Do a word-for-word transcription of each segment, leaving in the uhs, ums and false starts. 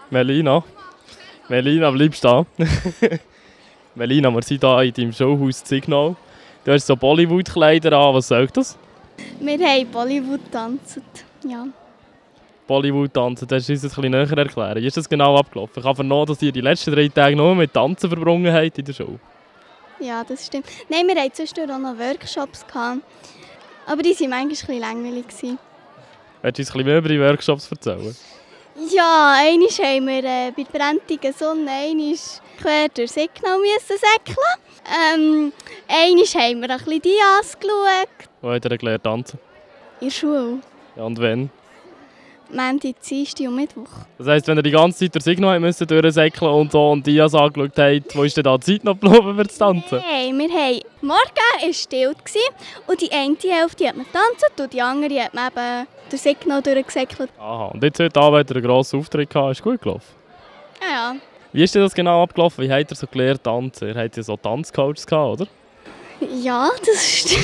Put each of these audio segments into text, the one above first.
Melina. Melina, bleibst du da? Melina, wir sind hier in deinem Showhaus Signal. Du hast so Bollywood-Kleider an, was sagt das? Wir haben Bollywood getanzt, ja. Bollywood tanzen, das ist uns ein bisschen näher erklären. Wie ist das genau abgelaufen? Ich habe vernommen, dass ihr die letzten drei Tage nur mit Tanzen verbrungen habt in der Show. Ja, das stimmt. Nein, wir hatten zwischendurch auch noch Workshops gehabt, aber die waren manchmal ein bisschen langweilig. Willst du uns ein bisschen mehr über die Workshops erzählen? Ja, einmal haben wir äh, bei der brennenden Sonne einmal quer durch Signal müssen säckeln. Ähm, einmal haben wir ein bisschen Dias geschaut. Wo habt ihr gelernt tanzen? In der Schule. Ja, und wann? Montag, Dienstag und Mittwoch. Das heisst, wenn ihr die ganze Zeit durch Signal müsst durchsäckeln und so und Dias angeschaut habt, wo ist denn da die Zeit noch geblieben für das Tanzen? Nein, wir haben... Morgen war still und die eine Hälfte hat man getanzt und die andere hat man eben durch Signal durchgesäckelt. Aha, und jetzt heute Abend habt ihr einen grossen Auftritt gehabt, ist gut gelaufen? Ja, ja. Wie ist denn das genau abgelaufen? Wie habt ihr so gelernt tanzen? Ihr habt ja so Tanzcoaches gehabt, oder? Ja, das stimmt.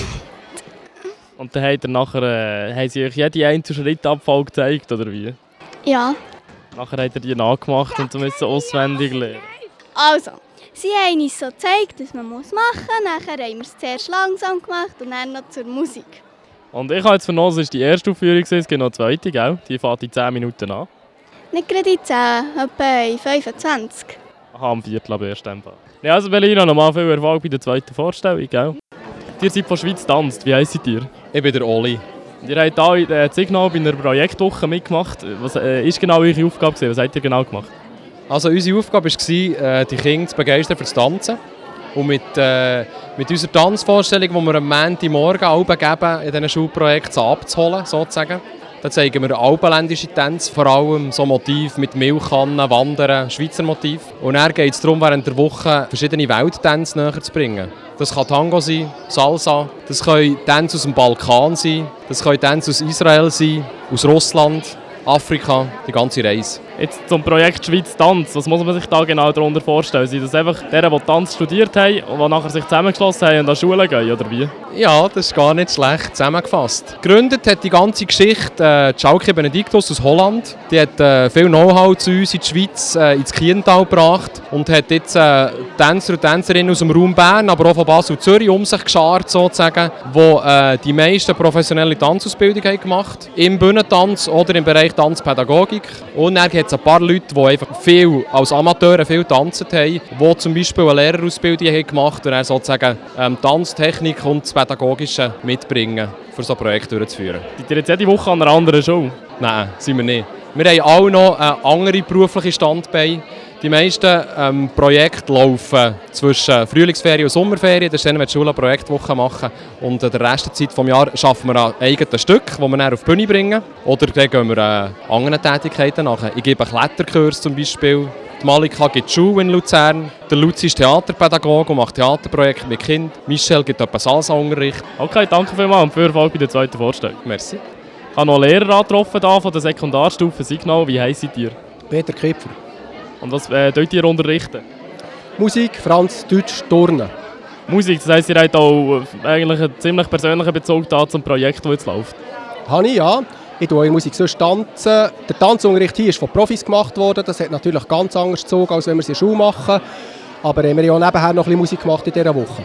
Und dann habt ihr nachher, äh, haben sie euch jede einzelne Schrittabfall gezeigt, oder wie? Ja. Nachher habt ihr die nachgemacht und müssen auswendig lernen. Also, sie haben uns so gezeigt, was man machen muss. Nachher haben wir es zuerst langsam gemacht und dann noch zur Musik. Und ich habe jetzt vernommen, es war die erste Aufführung, es gibt noch eine zweite, gell? Die fährt in zehn Minuten an. Nicht gerade in zehn, etwa in fünfundzwanzig. Aha, am Viertel ab erst. Ja, also Melina, nochmal viel Erfolg bei der zweiten Vorstellung, gell? Ihr seid von Schweiz tanzt, wie heisst ihr? Ich bin der Oli. Ihr habt hier in der Signal bei einer Projektwoche mitgemacht. Was äh, ist genau eure Aufgabe gewesen? Was habt ihr genau gemacht? Also unsere Aufgabe war, die Kinder zu begeistern für das Tanzen. Und mit, äh, mit unserer Tanzvorstellung, die wir am Montagmorgen Alben geben, in diesen Schulprojekten abzuholen, sozusagen. Da zeigen wir alpenländische Tänze, vor allem so Motiv mit Milchkannen, Wandern, Schweizer Motiv. Und dann geht es darum, während der Woche verschiedene Welttänze näher zu bringen. Das kann Tango sein, Salsa, das können Tänze aus dem Balkan sein, das können Tänze aus Israel sein, aus Russland, Afrika, die ganze Reise. Jetzt zum Projekt Schweiz Tanz. Was muss man sich da genau darunter vorstellen? Sind das einfach die, die Tanz studiert haben und die nachher sich zusammengeschlossen haben und an Schule gehen, oder wie? Ja, das ist gar nicht schlecht zusammengefasst. Gegründet hat die ganze Geschichte äh, Schalke Benediktus aus Holland. Die hat äh, viel Know-how zu uns in die Schweiz, äh, ins Kiental gebracht und hat jetzt äh, Tänzer und Tänzerinnen aus dem Raum Bern, aber auch von Basel und Zürich um sich geschart, sozusagen, die äh, die meisten professionelle Tanzausbildung haben gemacht haben. Im Bühnentanz oder im Bereich Tanzpädagogik. Und dann gibt es ein paar Leute, die einfach viel als Amateure viel tanzen haben, die zum Beispiel eine Lehrerausbildung haben gemacht und dann sozusagen ähm, Tanztechnik und das Pädagogische mitbringen, für so ein Projekt durchzuführen. Seid ihr jetzt jede Woche an einer anderen Show? Nein, sind wir nicht. Wir haben alle noch eine andere berufliche Standbeine. Die meisten ähm, Projekte laufen zwischen Frühlingsferien und Sommerferien. Das ist dann, wenn die Schule eine Projektwoche machen. Und in der Rest der Zeit des Jahres arbeiten wir an eigenen Stück, die wir dann auf die Bühne bringen. Oder dann gehen wir äh, anderen Tätigkeiten nach. Ich gebe einen Kletterkurs zum Beispiel. Die Malika gibt Schule in Luzern. Der Luzi ist Theaterpädagoge und macht Theaterprojekte mit Kindern. Michel gibt etwa Salsa-Unterricht. Okay, danke vielmals und viel Erfolg bei der zweiten Vorstellung. Merci. Ich habe noch Lehrer angetroffen hier von der Sekundarstufe Signal. Wie heisst ihr? Peter Kipfer. Und was äh, tut ihr unterrichten? Musik, Franz, Deutsch, Turnen. Musik, das heisst, ihr habt auch äh, eigentlich einen ziemlich persönlichen Bezug da zum Projekt, das jetzt läuft? Habe ich, ja. Ich tue in Musik sonst tanzen. Der Tanzunterricht hier ist von Profis gemacht worden. Das hat natürlich ganz anders Zug, als wenn wir es in der Schule machen. Aber wir haben ja nebenher noch ein bisschen Musik gemacht in dieser Woche.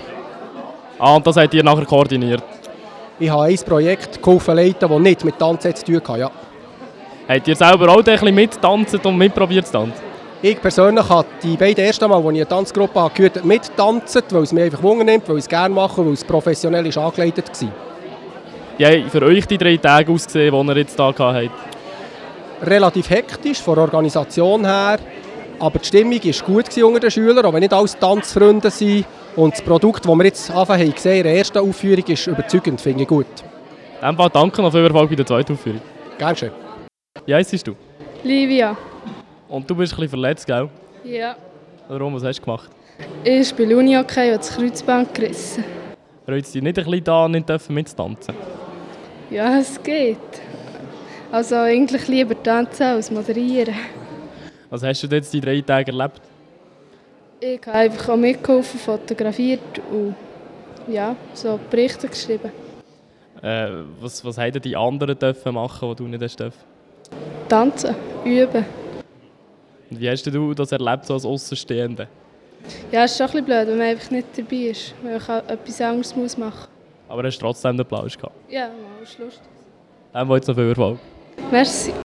Ah, und das habt ihr nachher koordiniert? Ich habe ein Projekt geholfen leiten, das nicht mit Tanzen zu tun hatte, ja. Habt ihr selber auch ein bisschen mittanzen und mitprobiert zu tanzen? Ich persönlich habe die beiden ersten Mal, als ich eine Tanzgruppe habe, gehört, mittanzen, weil es mir einfach Wunder nimmt, weil ich es gerne mache, weil es professionell ist angeleitet war. Wie haben für euch die drei Tage ausgesehen, die ihr jetzt hier hattet? Relativ hektisch, von der Organisation her. Aber die Stimmung war gut unter den Schülern, auch wenn nicht alles Tanzfreunde sind. Und das Produkt, das wir jetzt anfangen haben gesehen in der ersten Aufführung, ist überzeugend, finde ich gut. In dem Fall danke noch viel Erfolg bei der zweiten Aufführung. Gerne schön. Wie heisst du? Livia. Und du bist ein bisschen verletzt, gell? Ja. Warum? Was hast du gemacht? Ich spiele Unihockey und das Kreuzband gerissen. Freut dich nicht ein bisschen da, nicht mittanzen? Ja, es geht. Also eigentlich lieber tanzen als moderieren. Was hast du jetzt die drei Tage erlebt? Ich habe einfach auch mitgeholfen, fotografiert und ja, so Berichte geschrieben. Äh, was, was haben die anderen dürfen machen, die du nicht hast dürfen? Tanzen, üben. Und wie hast du das erlebt, so als Aussenstehende? Ja, es ist schon ein bisschen blöd, wenn man einfach nicht dabei ist, weil ich auch etwas anderes muss machen muss. Aber hast du trotzdem den Applaus gehabt? Ja, mal, ist lustig. Dann wollte ich noch viel Erfolg. Merci.